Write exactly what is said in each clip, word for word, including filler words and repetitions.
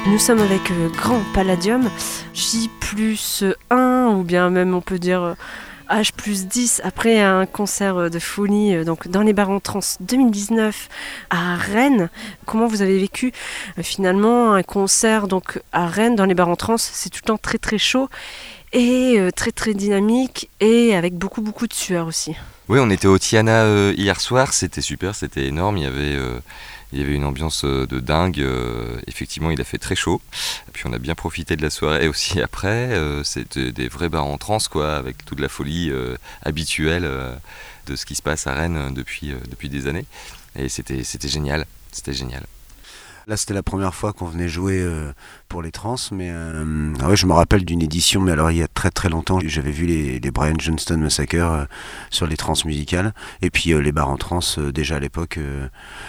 Nous sommes avec euh, Grand Palladium, J plus un, ou bien même on peut dire euh, H plus dix, après un concert de folie euh, donc dans les bars en trance deux mille dix-neuf à Rennes. Comment vous avez vécu euh, finalement un concert donc, à Rennes dans les bars en trance? C'est tout le temps très très chaud et euh, très très dynamique et avec beaucoup beaucoup de sueur aussi. Oui, on était au Tiana euh, hier soir, c'était super, c'était énorme, il y avait... Euh... Il y avait une ambiance de dingue, euh, effectivement il a fait très chaud, et puis on a bien profité de la soirée aussi après, euh, c'était des vrais bars en transe quoi, avec toute la folie euh, habituelle euh, de ce qui se passe à Rennes depuis, euh, depuis des années, et c'était, c'était génial, c'était génial. Là c'était la première fois qu'on venait jouer euh, pour les trans, mais euh, ah ouais, je me rappelle d'une édition, mais alors il y a très très longtemps, j'avais vu les, les Brian Johnston Massacre euh, sur les trans musicales, et puis euh, les bars en trans euh, déjà à l'époque, euh,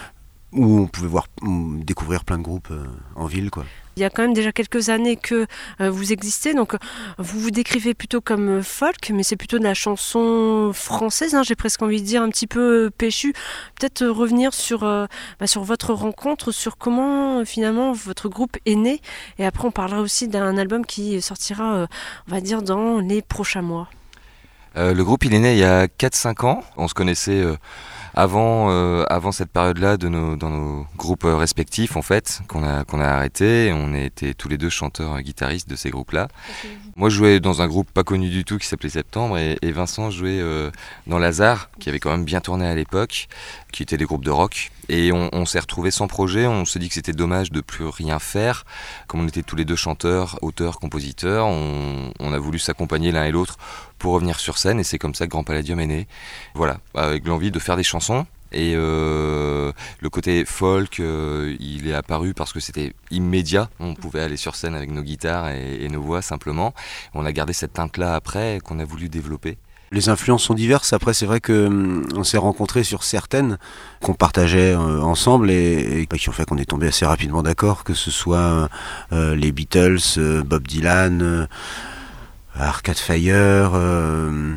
où on pouvait voir, découvrir plein de groupes euh, en ville, quoi. Il y a quand même déjà quelques années que euh, vous existez, donc vous vous décrivez plutôt comme folk, mais c'est plutôt de la chanson française, hein, j'ai presque envie de dire, un petit peu péchu. Peut-être revenir sur, euh, bah, sur votre rencontre, sur comment euh, finalement votre groupe est né, et après on parlera aussi d'un album qui sortira, euh, on va dire, dans les prochains mois. Euh, le groupe il est né il y a quatre cinq ans, on se connaissait... Euh... Avant, euh, avant cette période-là, de nos, dans nos groupes respectifs, en fait, qu'on a, qu'on a arrêté, on était tous les deux chanteurs et guitaristes de ces groupes-là. Okay. Moi, je jouais dans un groupe pas connu du tout qui s'appelait Septembre, et, et Vincent jouait euh, dans Lazare, qui avait quand même bien tourné à l'époque, qui était des groupes de rock. Et on, on s'est retrouvés sans projet, on s'est dit que c'était dommage de plus rien faire. Comme on était tous les deux chanteurs, auteurs, compositeurs, on, on a voulu s'accompagner l'un et l'autre pour revenir sur scène, et c'est comme ça que Grand Palladium est né. Voilà, avec l'envie de faire des chansons. Et euh, le côté folk, euh, il est apparu parce que c'était immédiat. On pouvait aller sur scène avec nos guitares et, et nos voix simplement. On a gardé cette teinte-là après qu'on a voulu développer. Les influences sont diverses. Après, c'est vrai qu'on hum, s'est rencontrés sur certaines qu'on partageait euh, ensemble et, et qui ont fait qu'on est tombé assez rapidement d'accord, que ce soit euh, les Beatles, euh, Bob Dylan, euh, Arcade Fire... Euh,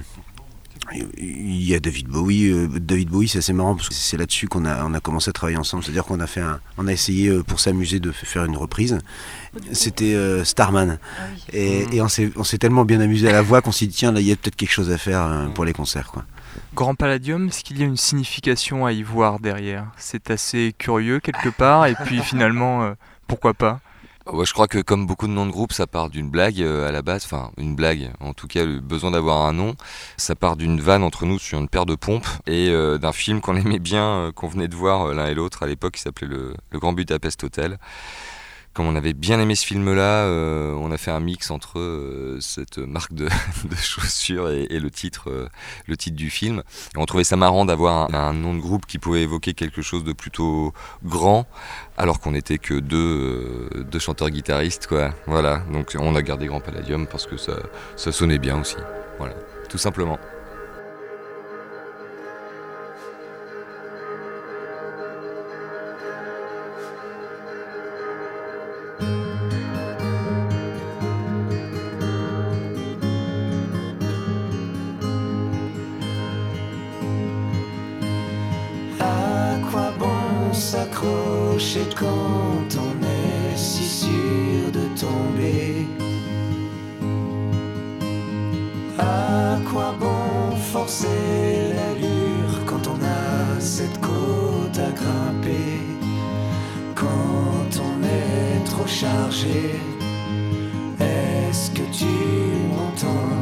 il y a David Bowie. Euh, David Bowie, c'est assez marrant parce que c'est là-dessus qu'on a, on a commencé à travailler ensemble. C'est-à-dire qu'on a fait un, on a essayé euh, pour s'amuser de faire une reprise. C'était euh, Starman. Ah oui. Et, mmh. et on, s'est, on s'est tellement bien amusé à la voix qu'on s'est dit tiens, là il y a peut-être quelque chose à faire euh, pour les concerts, quoi. Grand Palladium, est-ce qu'il y a une signification à y voir derrière? C'est assez curieux quelque part, et puis finalement, euh, pourquoi pas? Ouais, je crois que comme beaucoup de noms de groupes, ça part d'une blague euh, à la base, enfin une blague, en tout cas le besoin d'avoir un nom, ça part d'une vanne entre nous sur une paire de pompes et euh, d'un film qu'on aimait bien, euh, qu'on venait de voir euh, l'un et l'autre à l'époque, qui s'appelait le, le Grand Budapest Hotel. Comme on avait bien aimé ce film-là, euh, on a fait un mix entre euh, cette marque de, de chaussures et, et le titre, euh, le titre du film. Et on trouvait ça marrant d'avoir un, un nom de groupe qui pouvait évoquer quelque chose de plutôt grand, alors qu'on n'était que deux, euh, deux chanteurs-guitaristes, quoi. Voilà. Donc on a gardé Grand Palladium parce que ça, ça sonnait bien aussi. Voilà, tout simplement. S'accrocher quand on est si sûr de tomber. À quoi bon forcer l'allure quand on a cette côte à grimper? Quand on est trop chargé, est-ce que tu m'entends?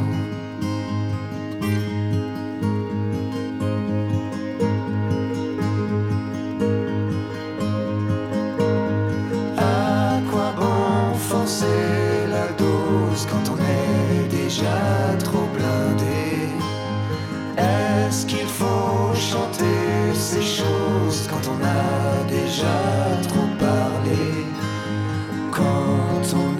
C'est la dose quand on est déjà trop blindé. Est-ce qu'il faut chanter ces choses quand on a déjà trop parlé? Quand on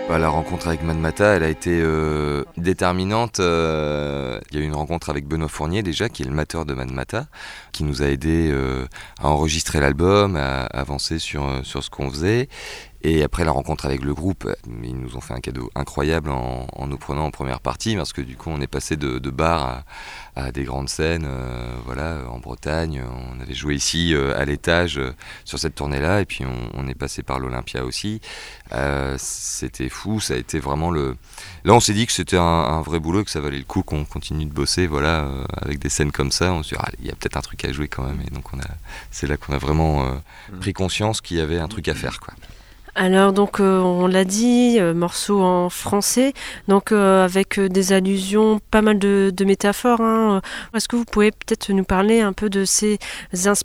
Bah, la rencontre avec Matmata, elle a été euh, déterminante. Euh, il y a eu une rencontre avec Benoît Fournier déjà, qui est le mateur de Matmata, qui nous a aidé euh, à enregistrer l'album, à, à avancer sur, sur ce qu'on faisait. Et après la rencontre avec le groupe, ils nous ont fait un cadeau incroyable en, en nous prenant en première partie, parce que du coup on est passé de, de bars à, à des grandes scènes, euh, voilà, en Bretagne. On avait joué ici euh, à l'étage euh, sur cette tournée-là, et puis on, on est passé par l'Olympia aussi. Euh, c'était fou, ça a été vraiment le... Là on s'est dit que c'était un, un vrai boulot, que ça valait le coup qu'on continue de bosser, voilà, euh, avec des scènes comme ça. On s'est dit, ah, il y a peut-être un truc à jouer quand même, et donc on a, c'est là qu'on a vraiment euh, pris conscience qu'il y avait un truc à faire, quoi. Alors donc euh, on l'a dit, euh, morceau en français, donc euh, avec euh, des allusions, pas mal de, de métaphores. Hein. Est-ce que vous pouvez peut-être nous parler un peu de ces inspirations ?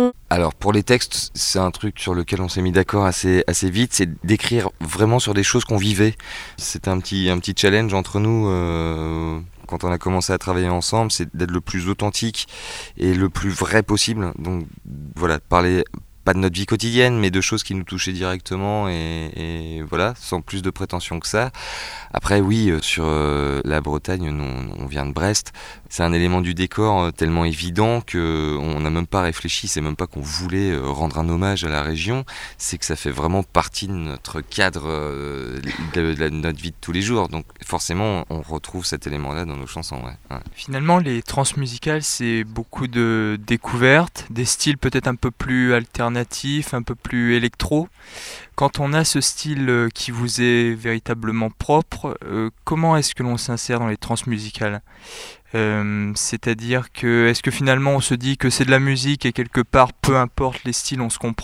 Alors pour les textes, c'est un truc sur lequel on s'est mis d'accord assez, assez vite, c'est d'écrire vraiment sur des choses qu'on vivait. C'était un petit, un petit challenge entre nous euh, quand on a commencé à travailler ensemble, c'est d'être le plus authentique et le plus vrai possible. Donc voilà, parler... pas de notre vie quotidienne, mais de choses qui nous touchaient directement et, et voilà, sans plus de prétention que ça. Après, oui, euh, sur euh, la Bretagne, nous, on vient de Brest. C'est un élément du décor euh, tellement évident qu'on n'a même pas réfléchi. C'est même pas qu'on voulait euh, rendre un hommage à la région. C'est que ça fait vraiment partie de notre cadre, euh, de, de, de notre vie de tous les jours. Donc forcément, on retrouve cet élément-là dans nos chansons. Ouais. Ouais. Finalement, les transmusicales, c'est beaucoup de découvertes, des styles peut-être un peu plus alternatifs, un peu plus électro. Quand on a ce style qui vous est véritablement propre, euh, comment est-ce que l'on s'insère dans les transmusicales ? euh, C'est-à-dire que, est-ce que finalement on se dit que c'est de la musique et quelque part, peu importe les styles, on se comprend ?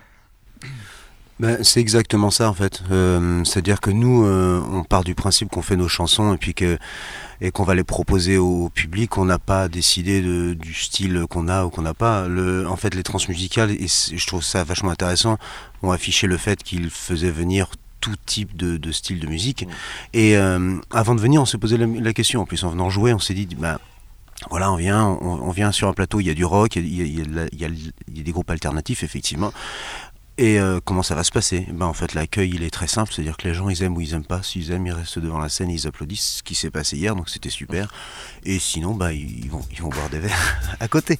Ben, c'est exactement ça en fait. Euh, c'est-à-dire que nous, euh, on part du principe qu'on fait nos chansons et puis que et qu'on va les proposer au public. On n'a pas décidé de, du style qu'on a ou qu'on n'a pas. Le, en fait, les transmusicales, et je trouve ça vachement intéressant, ont affiché le fait qu'ils faisaient venir tout type de, de style de musique. Et euh, avant de venir, on s'est posé la, la question. En plus, en venant jouer, on s'est dit, bah, voilà, on vient, on, on vient sur un plateau, il y a du rock, il y a, il y a, il y a, il y a, il y a des groupes alternatifs, effectivement. Et euh, comment ça va se passer ? Ben, en fait, l'accueil, il est très simple, c'est-à-dire que les gens, ils aiment ou ils aiment pas. S'ils aiment, ils restent devant la scène et ils applaudissent, ce qui s'est passé hier, donc c'était super. Et sinon, ben, ils, vont, ils vont boire des verres à côté.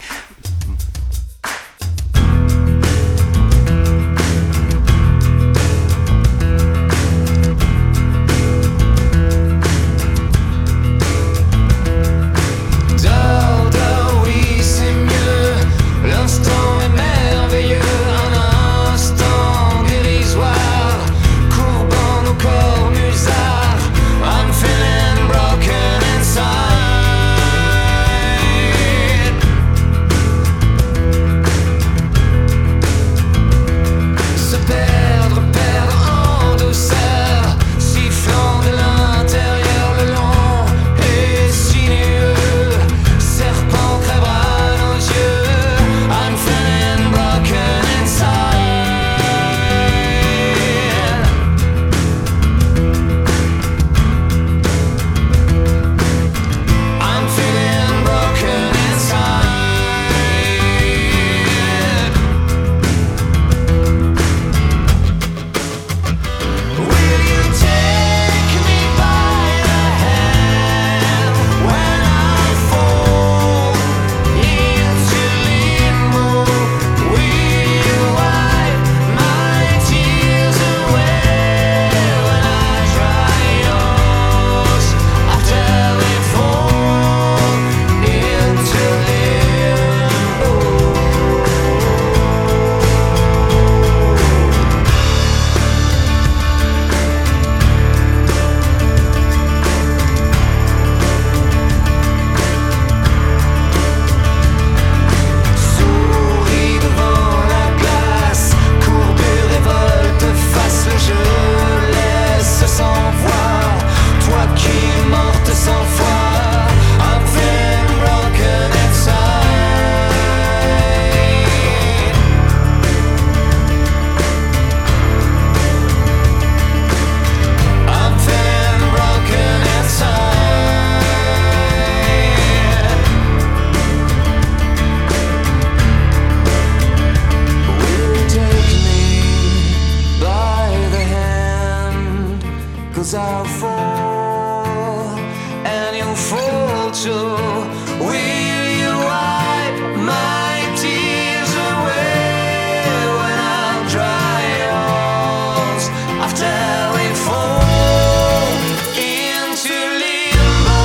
I'll fall, and you'll fall too. Will you wipe my tears away when I'll dry yours after we fall into limbo,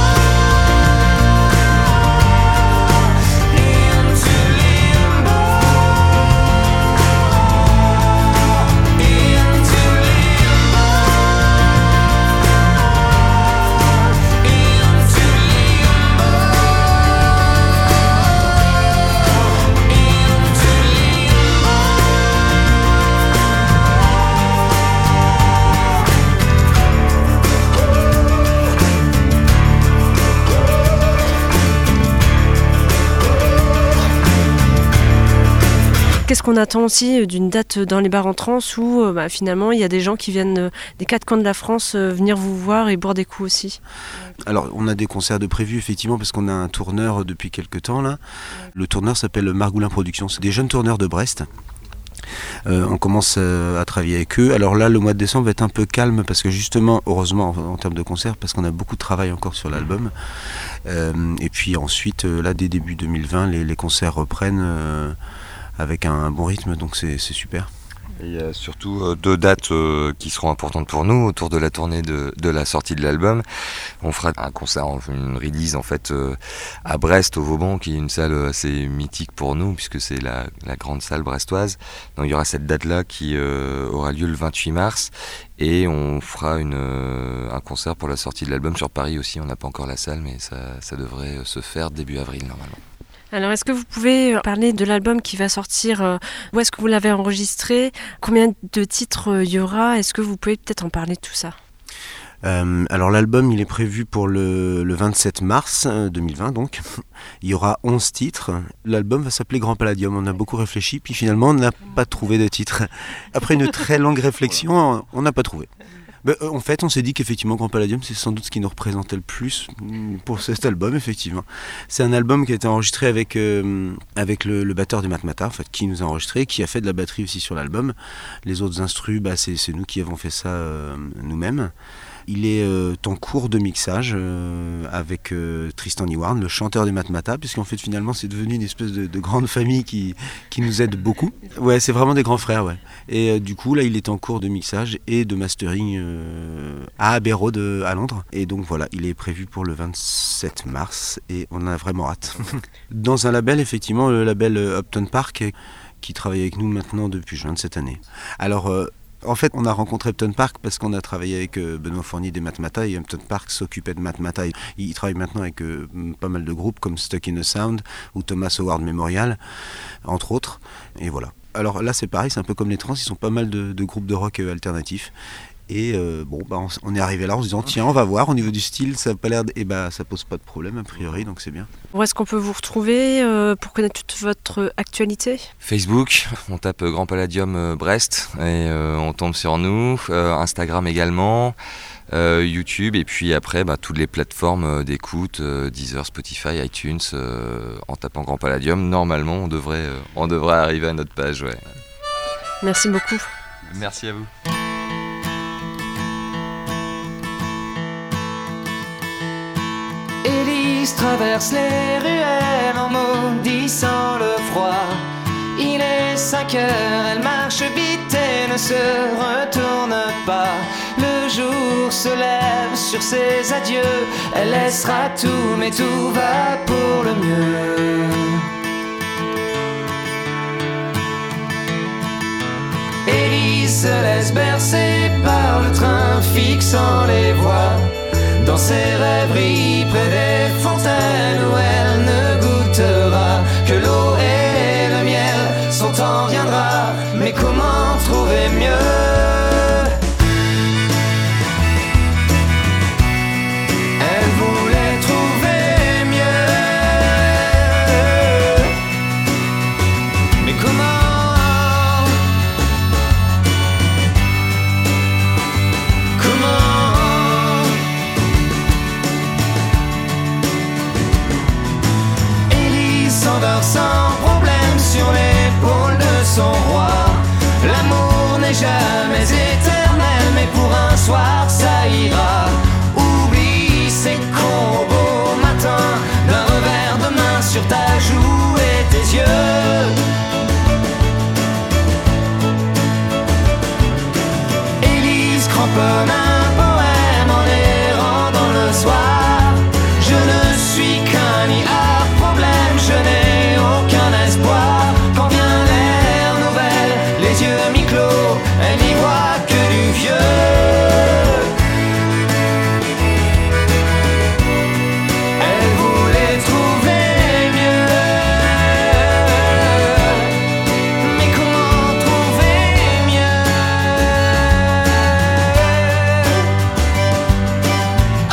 into limbo, into limbo, into limbo, into limbo. Qu'est-ce qu'on attend aussi d'une date dans les bars en trans où euh, bah, finalement il y a des gens qui viennent euh, des quatre coins de la France euh, venir vous voir et boire des coups aussi? Alors, on a des concerts de prévus, effectivement, parce qu'on a un tourneur depuis quelques temps, là. Le tourneur s'appelle Margoulin Productions. C'est des jeunes tourneurs de Brest. Euh, on commence euh, à travailler avec eux. Alors là, le mois de décembre va être un peu calme, parce que justement, heureusement, en, en termes de concerts, parce qu'on a beaucoup de travail encore sur l'album. Euh, et puis ensuite, euh, là, dès début deux mille vingt, les, les concerts reprennent euh, avec un, un bon rythme, donc c'est, c'est super. Et il y a surtout euh, deux dates euh, qui seront importantes pour nous autour de la tournée de, de la sortie de l'album. On fera un concert, une release en fait euh, à Brest au Vauban, qui est une salle assez mythique pour nous puisque c'est la, la grande salle brestoise. Donc il y aura cette date-là qui euh, aura lieu le vingt-huit mars et on fera une, euh, un concert pour la sortie de l'album sur Paris aussi. On n'a pas encore la salle, mais ça, ça devrait se faire début avril normalement. Alors, est-ce que vous pouvez parler de l'album qui va sortir? euh, Où est-ce que vous l'avez enregistré? Combien de titres euh, il y aura? Est-ce que vous pouvez peut-être en parler de tout ça? Euh, alors l'album il est prévu pour le, le vingt-sept mars deux mille vingt donc. Il y aura onze titres. L'album va s'appeler Grand Palladium. On a beaucoup réfléchi puis finalement on n'a pas trouvé de titre. Après une très longue réflexion, on n'a pas trouvé. Ben, en fait, on s'est dit qu'effectivement, Grand Palladium, c'est sans doute ce qui nous représentait le plus pour cet album, effectivement. C'est un album qui a été enregistré avec, euh, avec le, le batteur de Matmata, en fait, qui nous a enregistré, qui a fait de la batterie aussi sur l'album. Les autres instrus, bah, c'est, c'est nous qui avons fait ça euh, nous-mêmes. Il est euh, en cours de mixage euh, avec euh, Tristan Niwarn, le chanteur des Matmata, puisqu'en fait finalement c'est devenu une espèce de, de grande famille qui, qui nous aide beaucoup. Ouais, c'est vraiment des grands frères, ouais. Et euh, du coup là il est en cours de mixage et de mastering euh, à Abbey Road euh, à Londres. Et donc voilà, il est prévu pour le vingt-sept mars et on a vraiment hâte. Dans un label, effectivement, le label Upton Park, qui travaille avec nous maintenant depuis juin de cette année. Alors euh, en fait, on a rencontré Upton Park parce qu'on a travaillé avec euh, Benoît Fournier des Matmata et Upton Park s'occupait de Matmata. Il, il travaille maintenant avec euh, pas mal de groupes comme Stuck in a Sound ou Thomas Howard Memorial, entre autres. Et voilà. Alors là, c'est pareil, c'est un peu comme les trans, ils sont pas mal de, de groupes de rock euh, alternatifs. Et euh, bon, bah, on, on est arrivé là en se disant tiens, on va voir au niveau du style, ça a pas l'air, de... et bah ça pose pas de problème a priori, donc c'est bien. Où est-ce qu'on peut vous retrouver euh, pour connaître toute votre actualité? Facebook, on tape Grand Palladium euh, Brest et euh, on tombe sur nous. Euh, Instagram également, euh, YouTube et puis après bah, toutes les plateformes euh, d'écoute, euh, Deezer, Spotify, iTunes. Euh, en tapant Grand Palladium, normalement on devrait, euh, on devrait arriver à notre page. Ouais. Merci beaucoup. Merci à vous. Élise traverse les ruelles en maudissant le froid. Il est cinq heures, elle marche vite et ne se retourne pas. Le jour se lève sur ses adieux. Elle laissera tout, mais tout va pour le mieux. Élise se laisse bercer par le train fixant les voies. Dans ses rêveries près des fontaines où elle ne goûtera que l'eau et le miel, son temps viendra, mais comment trouver mieux? Elle voulait trouver mieux, mais comment? Sans problème sur l'épaule de son roi. L'amour n'est jamais éternel, mais pour un soir ça ira. Oublie ces cons au beau matin, d'un revers de main sur ta joue et tes yeux. Élise cramponne un poème en errant dans le soir. Je ne suis qu'un nid à problème, je n'ai aucun espoir. Quand vient l'ère nouvelle, les yeux mi-clos, elle n'y voit que du vieux. Elle voulait trouver mieux, mais comment trouver mieux? Oh,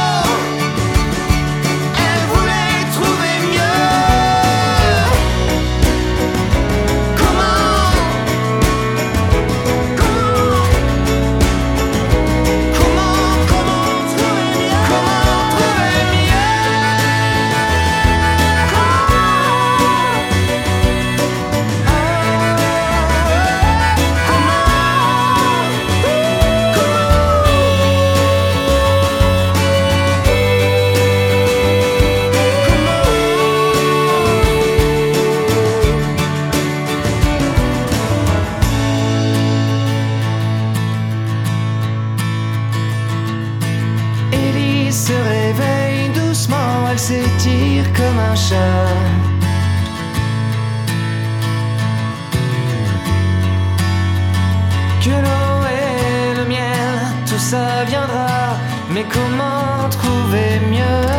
elle voulait trouver mieux. Comment, comment, comment, comment trouver mieux? Comment trouver mieux? Élise se réveille doucement, elle s'étire comme un chat. Que l'eau et le miel, tout ça viendra, mais comment trouver mieux?